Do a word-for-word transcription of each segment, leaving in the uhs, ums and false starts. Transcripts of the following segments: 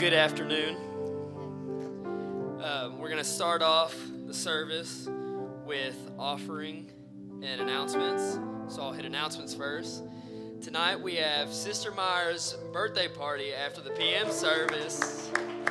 good afternoon. Um, we're going to start off the service with offering and announcements. So I'll hit announcements first. Tonight we have Sister Meyer's birthday party after the P M service.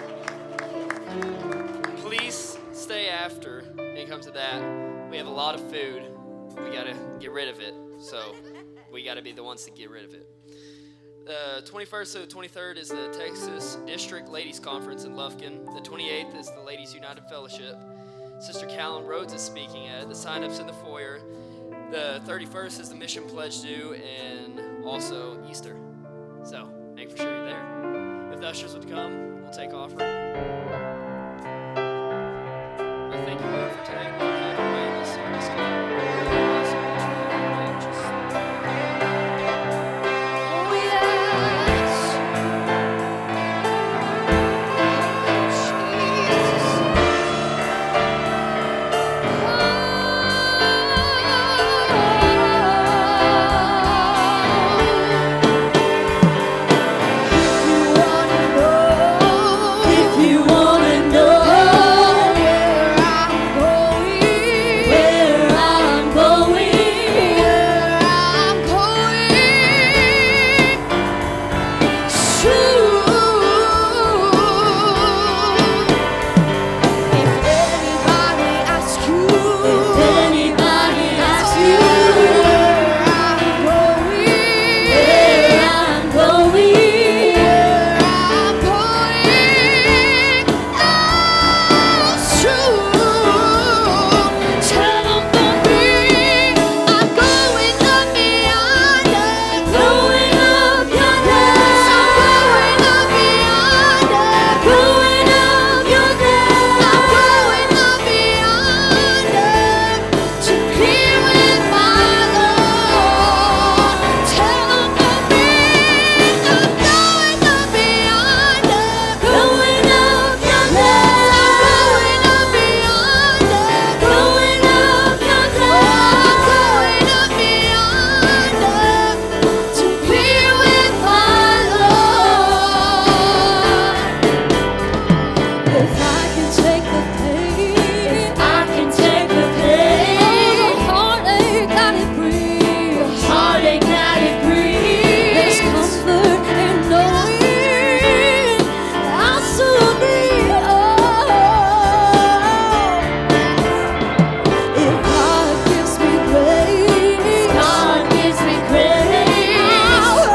Please stay after it comes to that. We have a lot of food. We got to get rid of it. So we got to be the ones to get rid of it. The twenty-first to the twenty-third is the Texas District Ladies Conference in Lufkin. The twenty-eighth is the Ladies United Fellowship. Sister Callum Rhodes is speaking at it. The sign-up's in the foyer. The thirty-first is the Mission Pledge Due and also Easter. So make sure you're there. If the ushers would come, we'll take offering. I thank you, Lord, for today. Have your way in this service, God.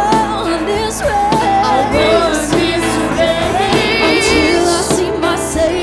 Until I see my Savior.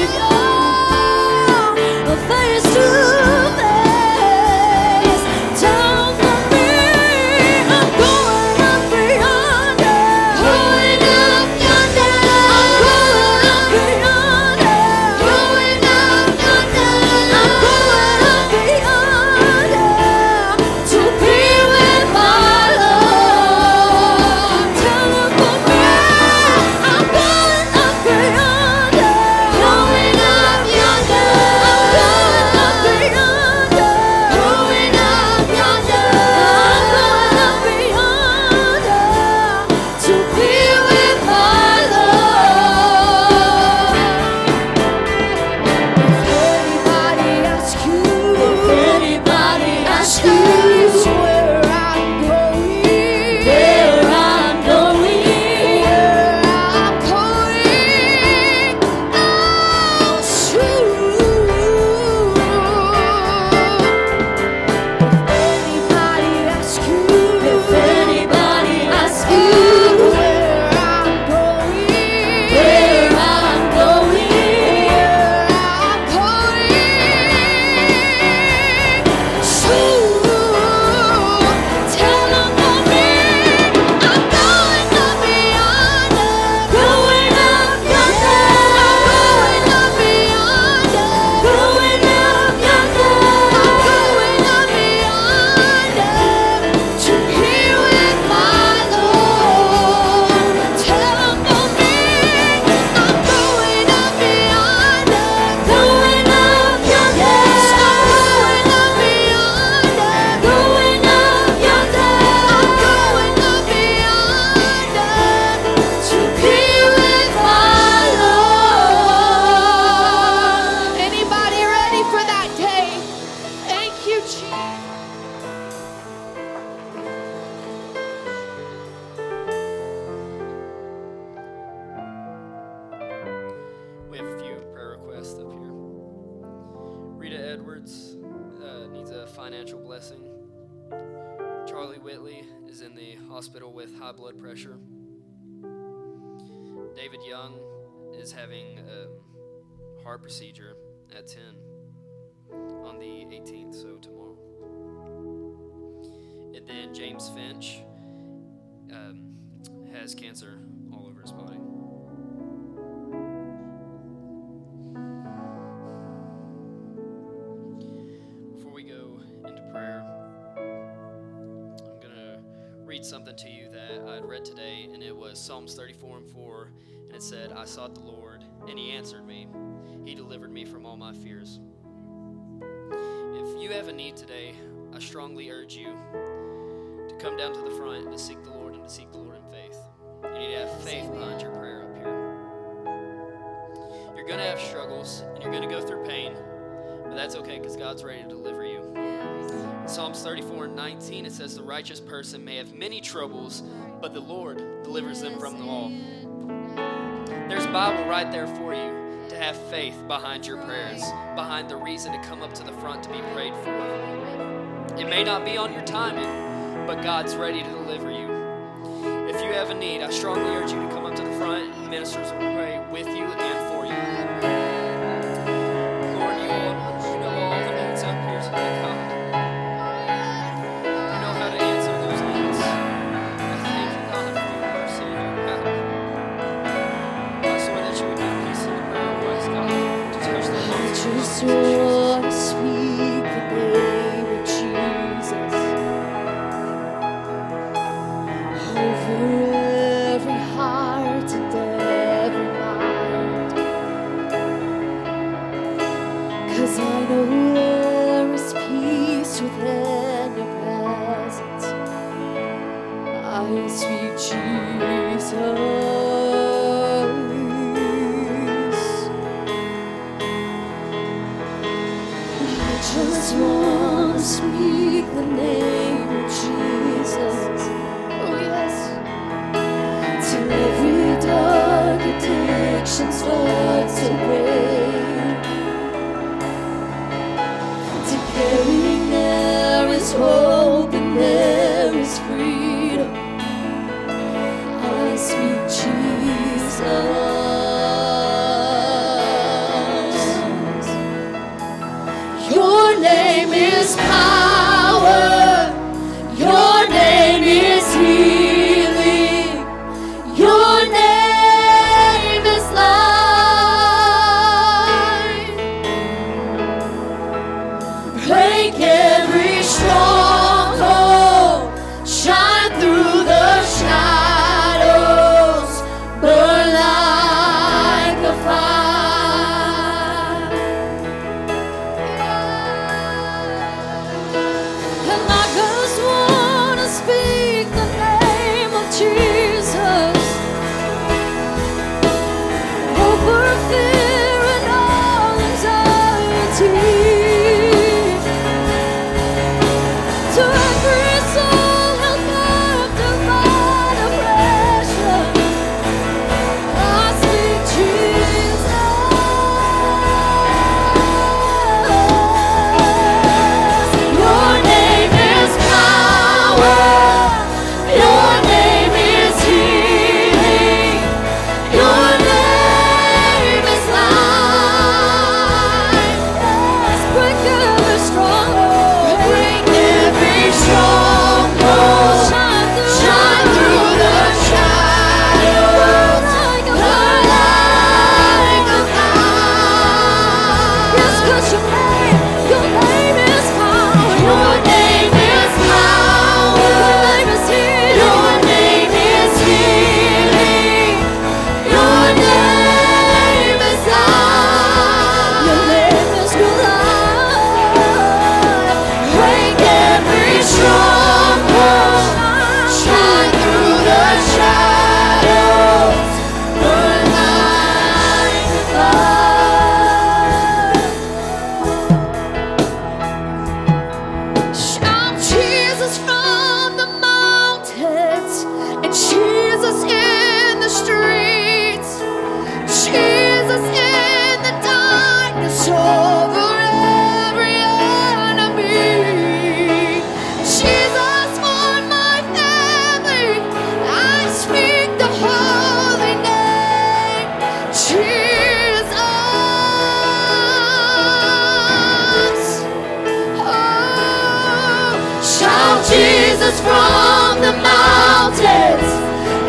we have a few prayer requests up here. Rita Edwards uh, needs a financial blessing. Charlie Whitley is in the hospital with high blood pressure. David Young is having a heart procedure at ten on the eighteenth, so tomorrow. And then James Finch um, has cancer all over his body. Before we go into prayer, I'm going to read something to you that I had read today, and it was Psalms thirty-four and four, and it said, I sought the Lord, and he answered me. He delivered me from all my fears. If you have a need today, I strongly urge you to come down to the front and to seek the Lord and to seek the Lord in faith. You need to have faith behind your prayer up here. You're going to have struggles, and you're going to go through pain, but that's okay because God's ready to deliver you. In Psalms thirty-four and nineteen, it says, the righteous person may have many troubles, but the Lord delivers them from them all. There's a Bible right there for you to have faith behind your prayers, behind the reason to come up to the front to be prayed for. It may not be on your timing, but God's ready to deliver you. If you have a need, I strongly urge you to come up to the front, and ministers will pray with you and for you. Lord, you, all, you know all the needs up here today, God. You know how to answer those needs. I thank you, God, for your mercy and your power. I swear that you would give peace in the prayer request, God, to touch the hearts of just want to speak the name of Jesus over every heart and every mind, 'cause I know there is peace within your presence. I speak Jesus. Just want to speak the name of Jesus. Oh yes. Till every dark addiction starts to break. Declaring there is hope and there is freedom. I speak Jesus. Your name is power. Your name is healing. Your name is love.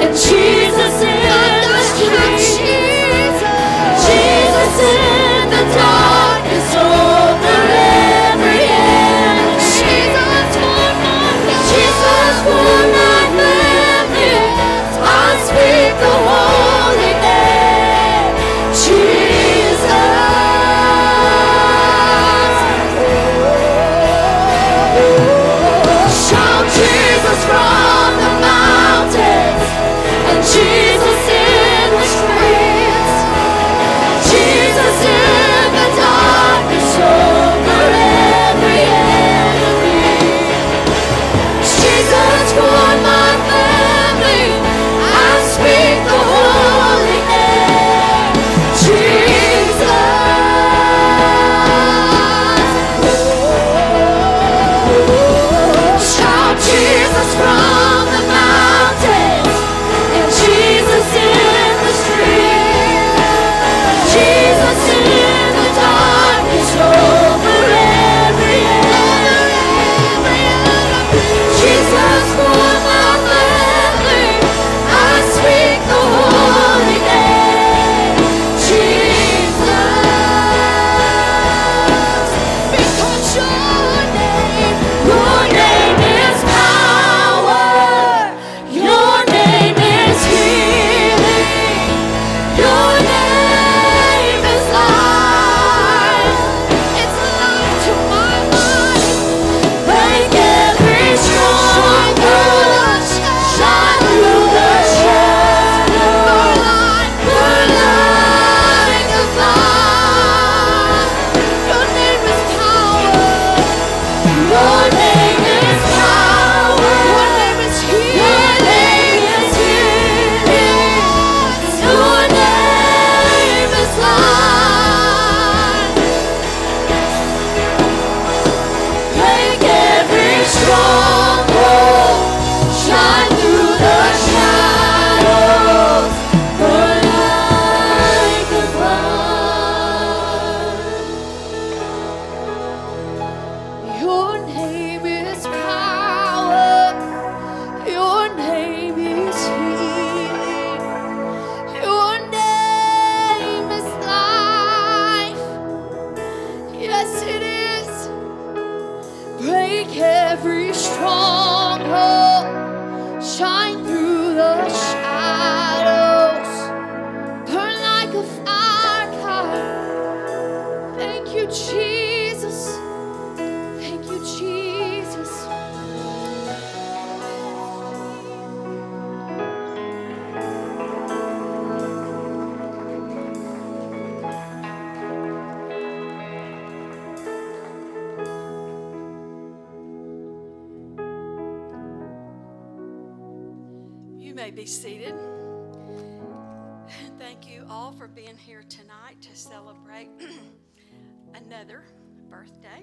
may be seated. Thank you all for being here tonight to celebrate another birthday.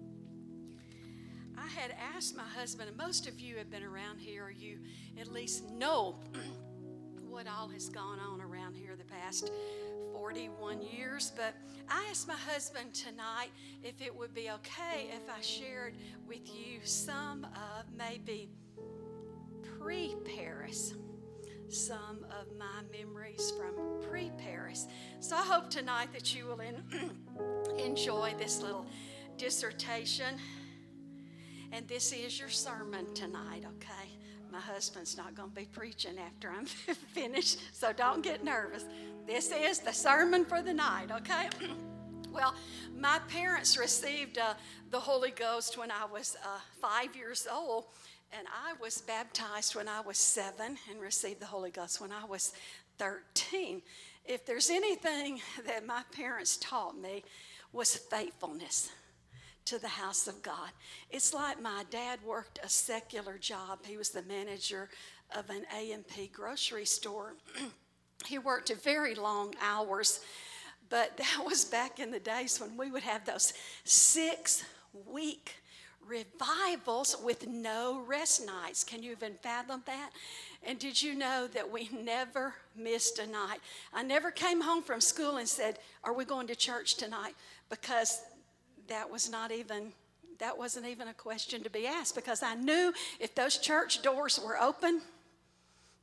I had asked my husband, and most of you have been around here, or you at least know what all has gone on around here the past forty-one years, but I asked my husband tonight if it would be okay if I shared with you some of maybe pre-Paris, some of my memories from pre-Paris. So I hope tonight that you will in, enjoy this little dissertation, and this is your sermon tonight, okay? My husband's not going to be preaching after I'm finished, so don't get nervous. This is the sermon for the night, okay? Well, my parents received uh, the Holy Ghost when I was uh, five years old, and I was baptized when I was seven and received the Holy Ghost when I was thirteen. If there's anything that my parents taught me was faithfulness to the house of God. It's like my dad worked a secular job. He was the manager of an A and P grocery store. He worked very long hours, but that was back in the days when we would have those six-week revivals with no rest nights. Can you even fathom that? And did you know that we never missed a night? I never came home from school and said, "Are we going to church tonight?" Because that was not even, that wasn't even a question to be asked, because I knew if those church doors were open,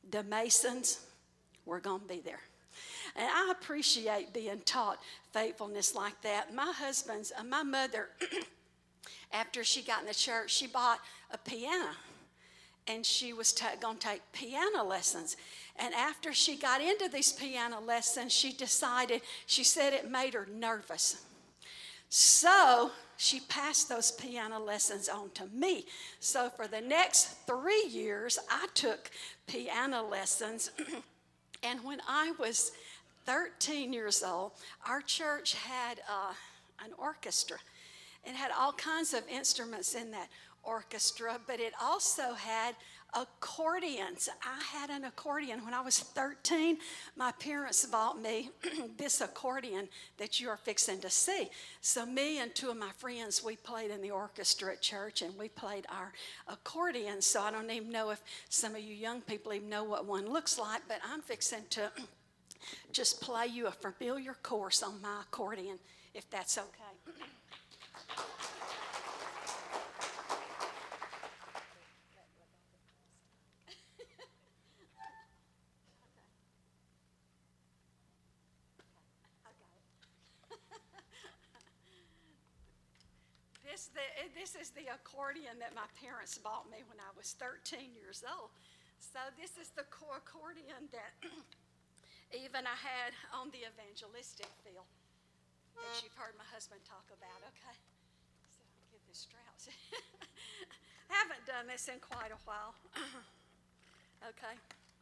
the Masons were going to be there. And I appreciate being taught faithfulness like that. My husband's, uh, my mother, after she got in the church, she bought a piano. And she was ta- going to take piano lessons. And after she got into these piano lessons, she decided, she said it made her nervous. So she passed those piano lessons on to me. So for the next three years, I took piano lessons. And when I was thirteen years old, our church had uh, an orchestra. It had all kinds of instruments in that orchestra, but it also had accordions. I had an accordion when I was thirteen. My parents bought me this accordion that you are fixing to see. So me and two of my friends, we played in the orchestra at church, and we played our accordion. So I don't even know if some of you young people even know what one looks like, but I'm fixing to just play you a familiar course on my accordion, if that's okay. This, the, this is the accordion that my parents bought me when I was thirteen years old. So this is the accordion that even I had on the evangelistic field that you've heard my husband talk about. Okay, so I'll get this strap. I haven't done this in quite a while. Okay.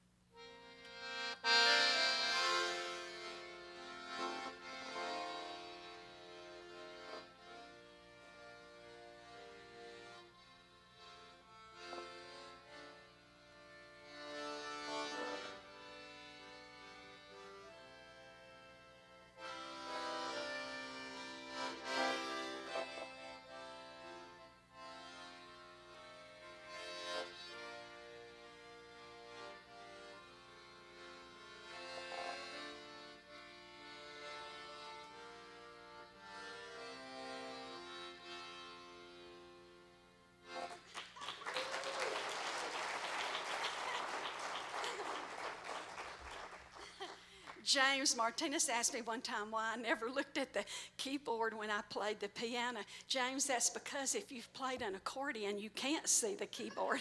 James Martinez asked me one time why I never looked at the keyboard when I played the piano. James, that's because if you've played an accordion, you can't see the keyboard.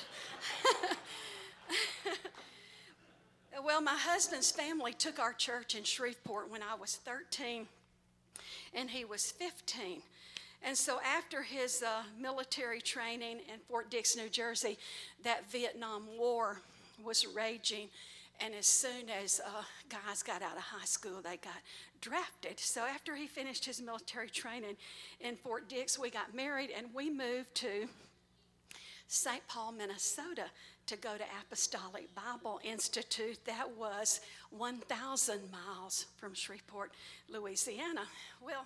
Well, my husband's family took our church in Shreveport when I was thirteen, and he was fifteen. And so after his uh, military training in Fort Dix, New Jersey, that Vietnam War was raging. And as soon as uh, guys got out of high school, they got drafted. So after he finished his military training in Fort Dix, we got married, and we moved to Saint Paul, Minnesota, to go to Apostolic Bible Institute. That was one thousand miles from Shreveport, Louisiana. Well,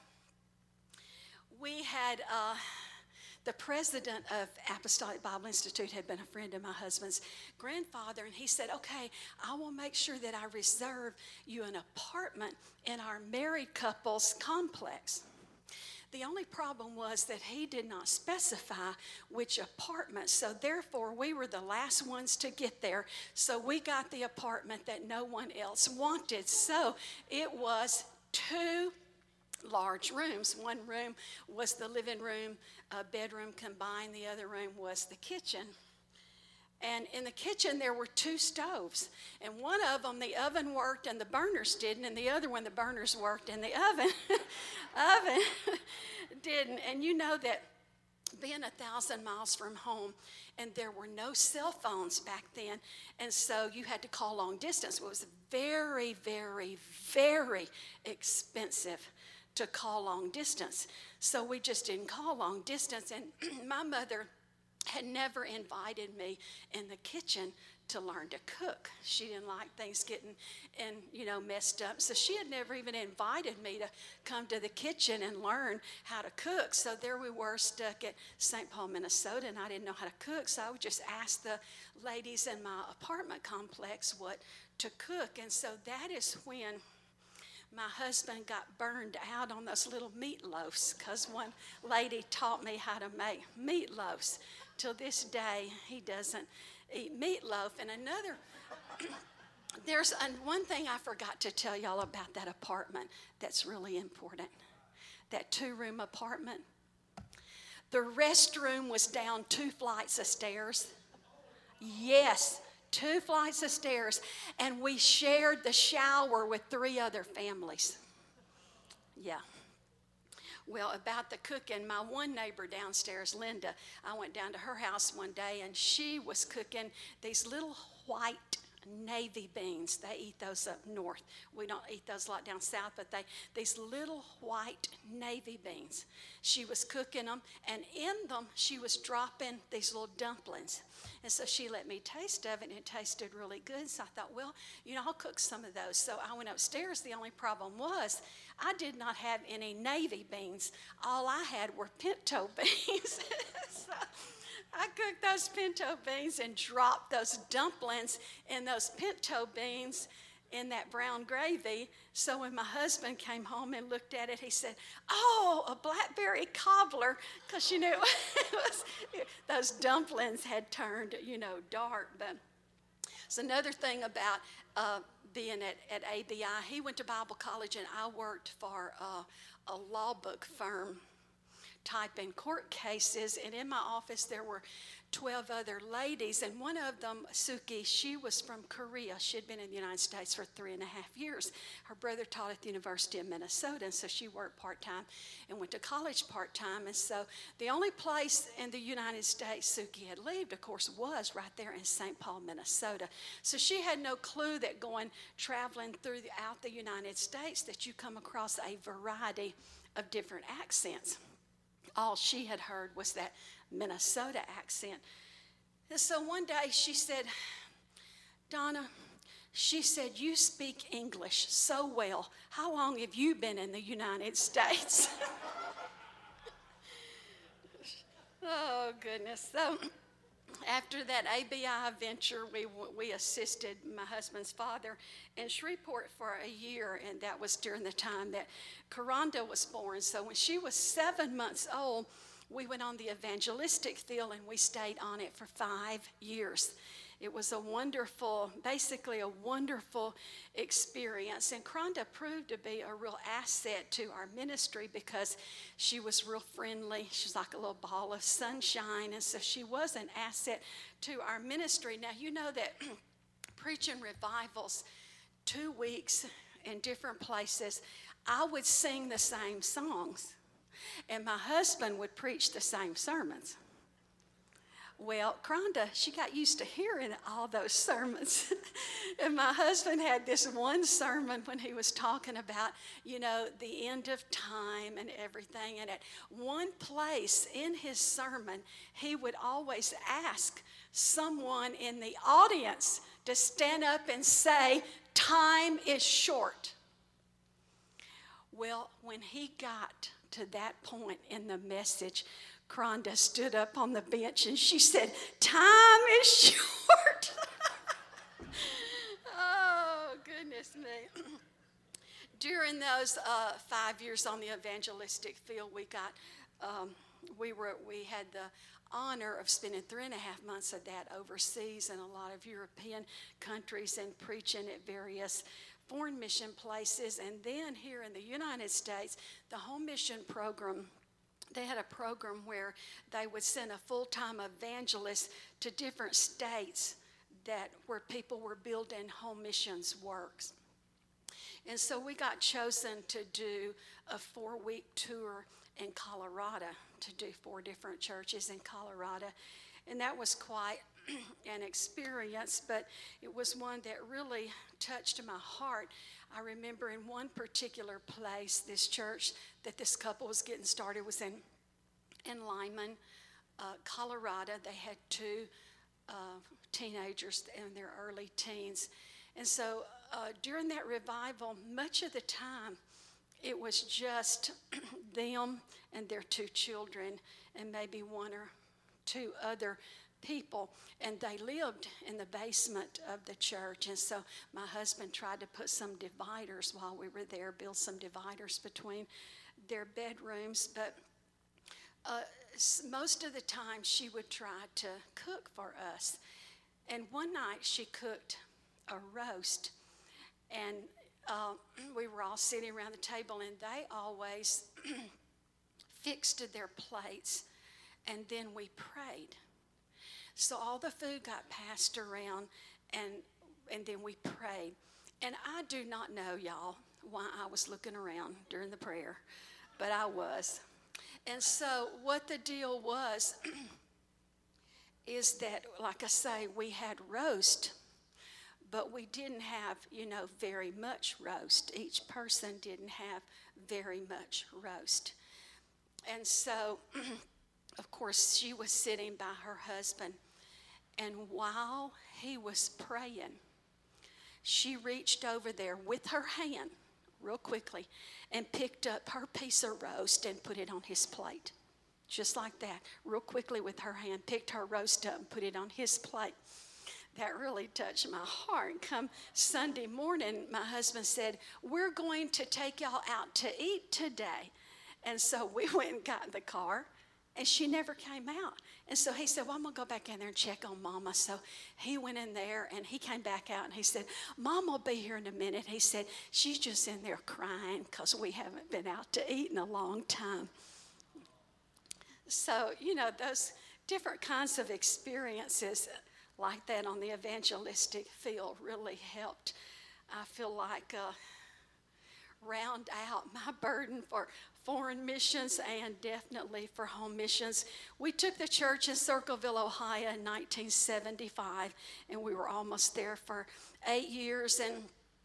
we had... Uh, The president of Apostolic Bible Institute had been a friend of my husband's grandfather, and he said, okay, I will make sure that I reserve you an apartment in our married couples complex. The only problem was that he did not specify which apartment, so therefore we were the last ones to get there, so we got the apartment that no one else wanted. So it was two large rooms. One room was the living room, a bedroom combined. The other room was the kitchen. And in the kitchen, there were two stoves. And one of them, the oven worked and the burners didn't. And the other one, the burners worked and the oven, oven didn't. And you know that being a thousand miles from home, and there were no cell phones back then, and so you had to call long distance. It was very, very, very expensive to call long distance. So we just didn't call long distance. And my mother had never invited me in the kitchen to learn to cook. She didn't like things getting and you know messed up. So she had never even invited me to come to the kitchen and learn how to cook. So there we were stuck at Saint Paul, Minnesota, and I didn't know how to cook. So I would just ask the ladies in my apartment complex what to cook. And so that is when my husband got burned out on those little meatloafs, because one lady taught me how to make meatloafs. Till this day, he doesn't eat meatloaf. And another, there's an, one thing I forgot to tell y'all about that apartment that's really important. That two-room apartment. The restroom was down two flights of stairs. Yes, two flights of stairs. And we shared the shower with three other families. Yeah. Well, about the cooking, my one neighbor downstairs, Linda, I went down to her house one day, and she was cooking these little white navy beans. They eat those up north. We don't eat those a lot down south, but they these little white navy beans. She was cooking them, and in them she was dropping these little dumplings. And so she let me taste of it, and it tasted really good. So I thought, well, you know, I'll cook some of those. So I went upstairs. The only problem was I did not have any navy beans. All I had were pinto beans. So I cooked those pinto beans and dropped those dumplings in those pinto beans in that brown gravy. So when my husband came home and looked at it, he said, "Oh, a blackberry cobbler," because you know it was, those dumplings had turned, you know, dark. But it's another thing about uh, being at, at A B I. He went to Bible college, and I worked for uh, a law book firm typing court cases, and in my office there were twelve other ladies, and one of them, Suki, she was from Korea. She had been in the United States for three and a half years. Her brother taught at the University of Minnesota, and so she worked part-time and went to college part-time. And so the only place in the United States Suki had lived, of course, was right there in Saint Paul, Minnesota. So she had no clue that going traveling throughout the United States that you come across a variety of different accents. All she had heard was that Minnesota accent. And so one day she said, "Donna," she said, "you speak English so well. How long have you been in the United States?" Oh, goodness. So after that A B I venture, we we assisted my husband's father in Shreveport for a year, and that was during the time that Karanda was born. So when she was seven months old, we went on the evangelistic field, and we stayed on it for five years. It was a wonderful, basically a wonderful experience. And Karanda proved to be a real asset to our ministry because she was real friendly. She was like a little ball of sunshine. And so she was an asset to our ministry. Now, you know that preaching revivals, two weeks in different places, I would sing the same songs, and my husband would preach the same sermons. Well, Karanda, she got used to hearing all those sermons. And my husband had this one sermon when he was talking about, you know, the end of time and everything. And at one place in his sermon, he would always ask someone in the audience to stand up and say, "Time is short." Well, when he got to that point in the message, Karanda stood up on the bench and she said, "Time is short." Oh, goodness me. During those uh, five years on the evangelistic field, we got, um, we were, we had the honor of spending three and a half months of that overseas in a lot of European countries and preaching at various foreign mission places. And then here in the United States, the Home Mission Program, they had a program where they would send a full-time evangelist to different states that where people were building home missions works. And so we got chosen to do a four-week tour in Colorado, to do four different churches in Colorado. And that was quite an experience, but it was one that really touched my heart. I remember in one particular place, this church that this couple was getting started was in, in Lyman, uh, Colorado. They had two uh, teenagers in their early teens. And so uh, during that revival, much of the time, it was just them and their two children and maybe one or two other people, and they lived in the basement of the church. And so my husband tried to put some dividers while we were there, build some dividers between their bedrooms. But uh, most of the time she would try to cook for us. And one night she cooked a roast, and uh, we were all sitting around the table, and they always fixed their plates, and then we prayed. So all the food got passed around, and and then we prayed. And I do not know, y'all, why I was looking around during the prayer, but I was. And so what the deal was is that, like I say, we had roast, but we didn't have, you know, very much roast. Each person didn't have very much roast. And so, of course, she was sitting by her husband, and while he was praying, she reached over there with her hand real quickly and picked up her piece of roast and put it on his plate. Just like that, real quickly with her hand, picked her roast up and put it on his plate. That really touched my heart. Come Sunday morning, my husband said, we're going to take y'all out to eat today. And so we went and got in the car, and she never came out. And so he said, well, I'm going to go back in there and check on Mama. So he went in there, and he came back out, and he said, Mom will be here in a minute. He said, she's just in there crying because we haven't been out to eat in a long time. So, you know, those different kinds of experiences like that on the evangelistic field really helped, I feel like, uh, round out my burden for foreign missions and definitely for home missions. We took the church in Circleville, Ohio in nineteen seventy-five, and we were almost there for eight years. And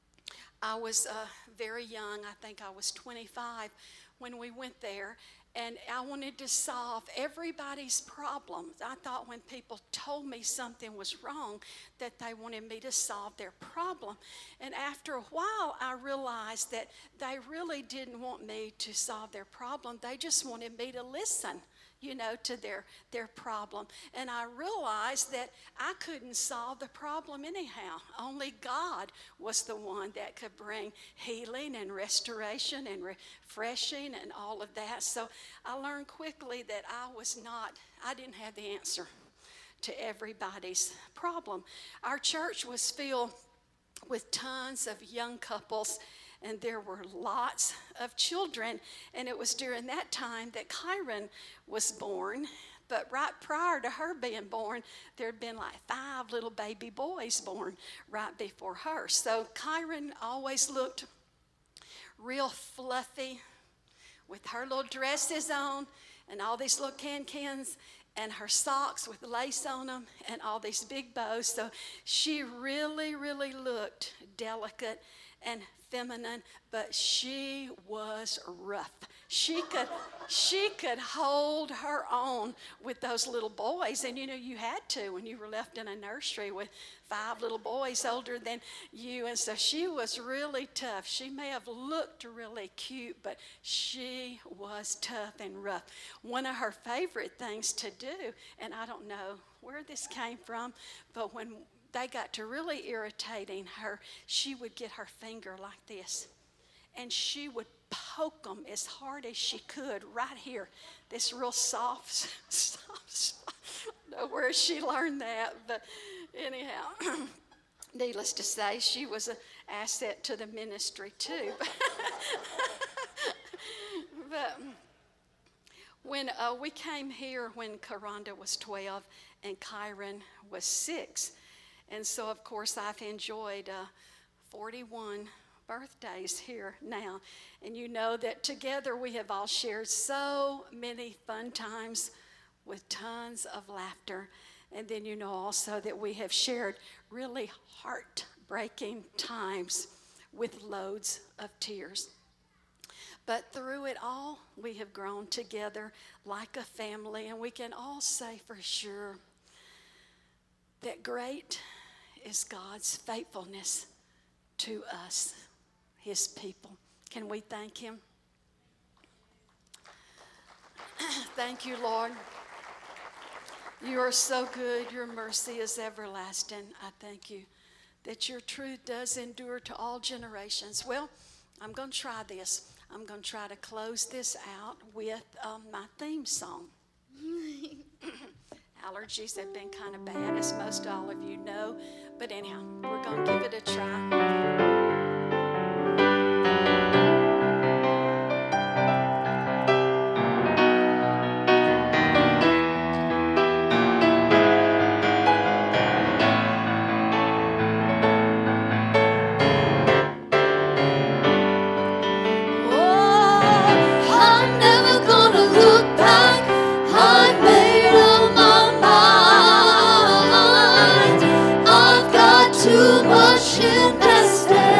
I was uh, very young. I think I was twenty-five when we went there. And I wanted to solve everybody's problems. I thought when people told me something was wrong, that they wanted me to solve their problem. And after a while, I realized that they really didn't want me to solve their problem. They just wanted me to listen, you know, to their, their problem. And I realized that I couldn't solve the problem anyhow. Only God was the one that could bring healing and restoration and refreshing and all of that. So I learned quickly that I was not, I didn't have the answer to everybody's problem. Our church was filled with tons of young couples, and there were lots of children. And it was during that time that Kyron was born. But right prior to her being born, there had been like five little baby boys born right before her. So Kyron always looked real fluffy with her little dresses on and all these little can-cans and her socks with lace on them and all these big bows. So she really, really looked delicate and feminine, but she was rough. She could she could hold her own with those little boys. And you know, you had to when you were left in a nursery with five little boys older than you. And so she was really tough. She may have looked really cute, but she was tough and rough. One of her favorite things to do, and I don't know where this came from, but when they got to really irritating her, she would get her finger like this, and she would poke them as hard as she could right here, this real soft, soft spot. I don't know where she learned that, but anyhow, needless to say, she was an asset to the ministry too. But when uh, we came here when Karanda was twelve and Kyron was six, and so, of course, I've enjoyed uh, forty-one birthdays here now. And you know that together we have all shared so many fun times with tons of laughter. And then you know also that we have shared really heartbreaking times with loads of tears. But through it all, we have grown together like a family. And we can all say for sure that great is God's faithfulness to us, his people. Can we thank him? Thank you, Lord. You are so good. Your mercy is everlasting. I thank you that your truth does endure to all generations. Well, I'm going to try this. I'm going to try to close this out with um, my theme song. Allergies have been kind of bad, as most all of you know. But anyhow, we're going to give it a try. Too much invested.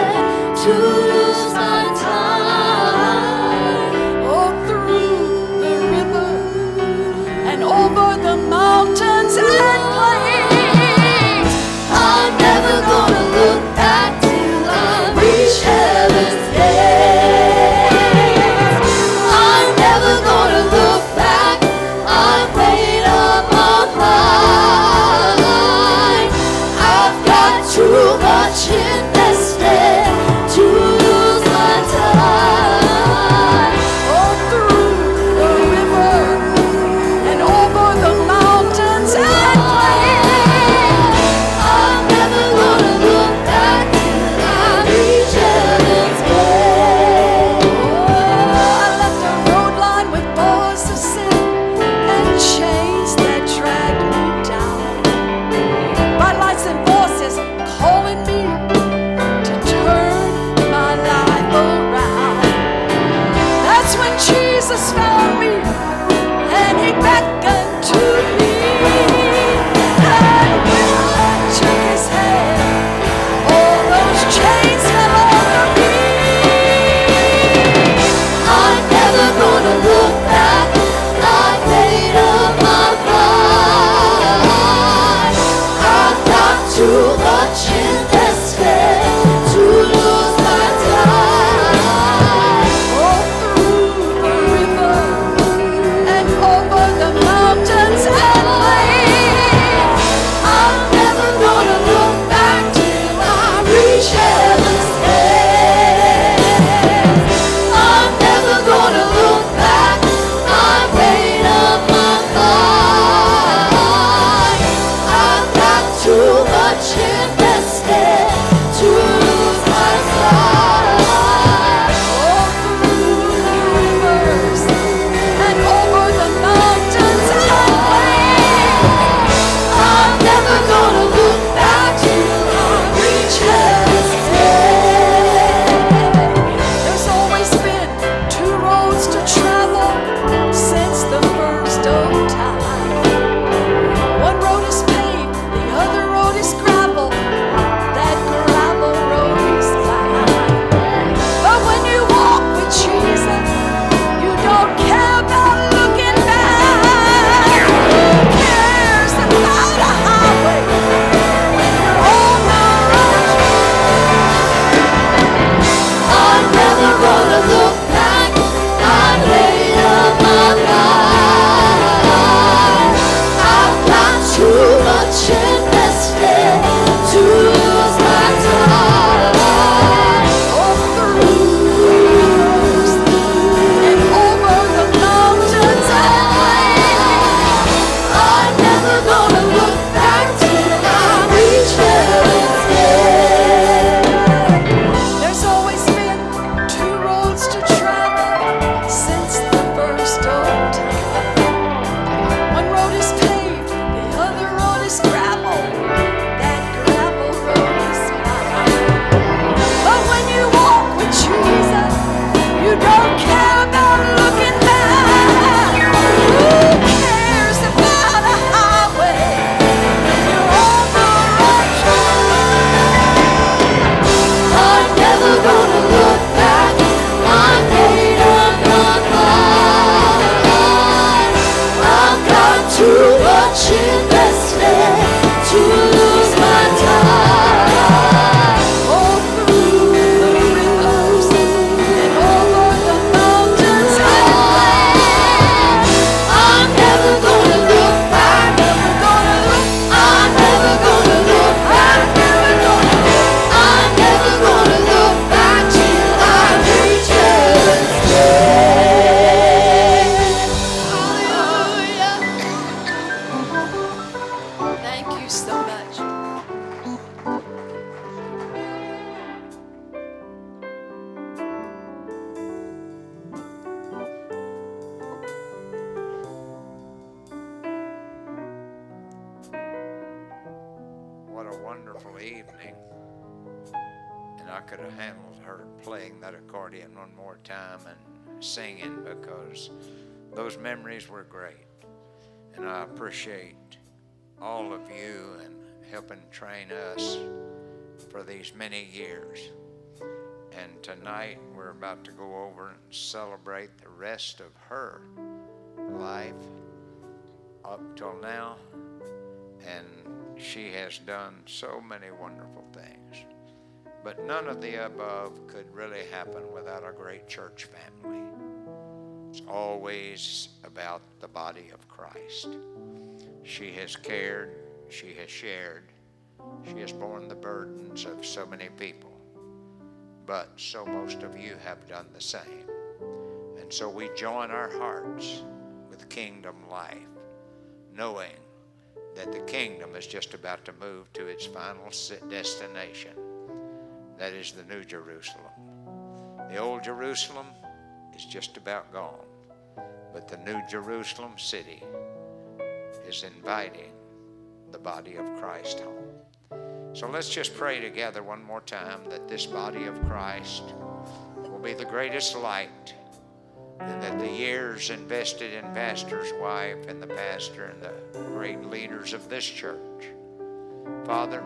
wonderful evening. And I could have handled her playing that accordion one more time and singing, because those memories were great. And I appreciate all of you and helping train us for these many years. And tonight we're about to go over and celebrate the rest of her life up till now. And she has done so many wonderful things. But none of the above could really happen without a great church family. It's always about the body of Christ. She has cared, she has shared, she has borne the burdens of so many people. But so most of you have done the same. And so we join our hearts with Kingdom Life, knowing that the kingdom is just about to move to its final destination. That is the New Jerusalem. The old Jerusalem is just about gone, but the New Jerusalem city is inviting the body of Christ home. So let's just pray together one more time that this body of Christ will be the greatest light, and that the years invested in pastor's wife and the pastor and the great leaders of this church, Father,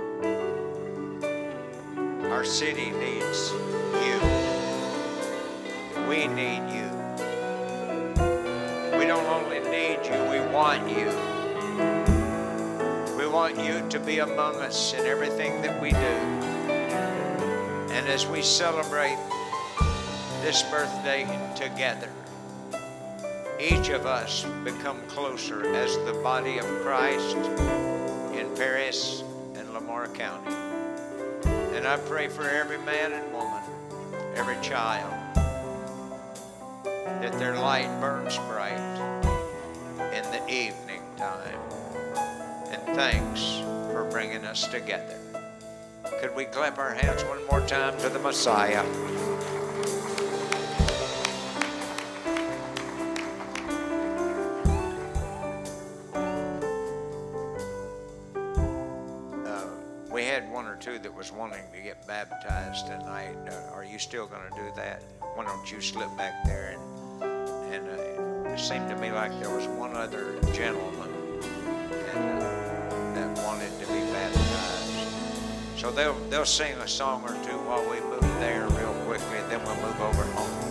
our city needs you. We need you. We don't only need you, we want you. We want you to be among us in everything that we do. And as we celebrate this birthday together, each of us become closer as the body of Christ in Paris and Lamar County. And I pray for every man and woman, every child, that their light burns bright in the evening time. And thanks for bringing us together. Could we clap our hands one more time to the Messiah? Two that was wanting to get baptized tonight. Uh, are you still going to do that? Why don't you slip back there? And, and uh, it seemed to me like there was one other gentleman and, uh, that wanted to be baptized. So they'll they'll sing a song or two while we move there real quickly, and then we'll move over home.